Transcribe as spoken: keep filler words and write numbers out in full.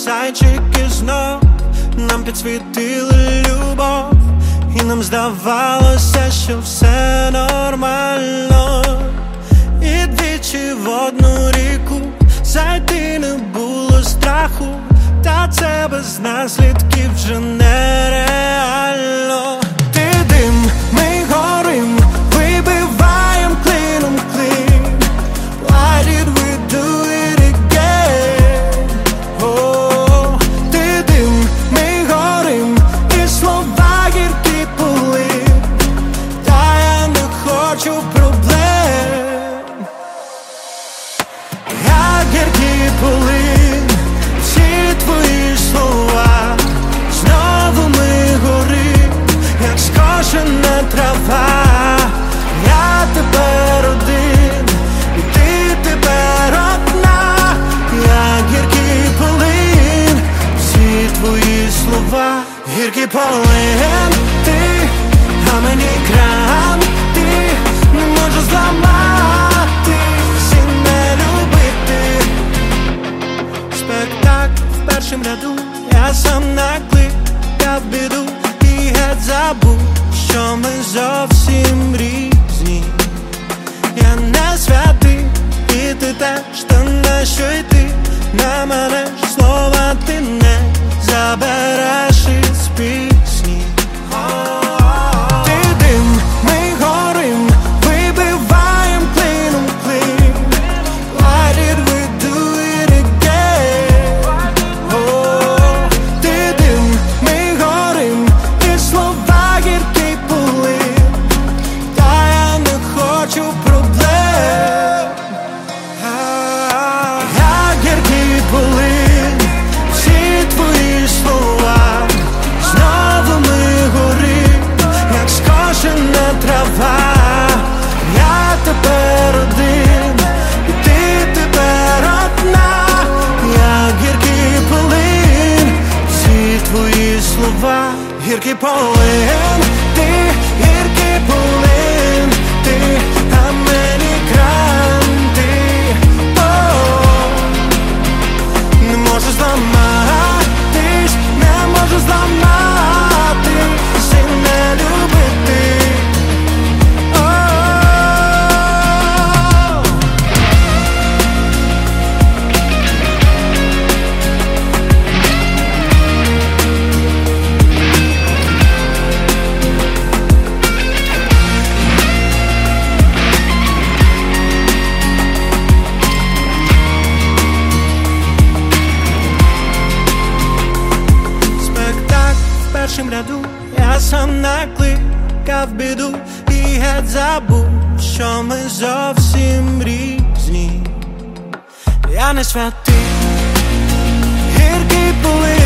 зайчики знов нам підсвітили любов, і нам здавалося, що все нормально. І двічі в одну ріку зайти не було страху, та це без наслідків вже нереально. Ти дим, ми горим, вибиваєм клином клин. Why did we do it again? Oh, ти дим, ми горим, і слова гіркі полин. Та я не хочу проблем. Я гіркий полин, всі твої слова. Знову ми горим, як скошена трава. Я тепер один, і ти тепер одна. Я гіркий полин, всі твої слова. Гіркий полин, ти, а мені кран. Ти не можу зламати, всі не любити. Спектакль в першім ряду, я сам накликав біду і геть забув, що ми зовсім різні. Я не святий, і ти теж, та на що йти? На мене ж слова ти не забереш із пісні. Ти дим, ми горим, вибиваєм клином клин. Why did we do it again? Oh, ти дим, ми горим, і слова гіркі полин. Та я не хочу проблем. Я гіркий полин, всі твої слова. Знову ми горим, як скошена трава. Я тепер один, і ти тепер одна. Я гіркий полин, всі твої слова. Гіркий полин, ти, гіркий полин, ти, а мені кран. Ти, о, не можу зламатись, не можу зламатись і не любити. О, спектакль в першім ряду, я сам накликав біду і геть забув, що ми зовсім різні. Я не святий, гіркий полин.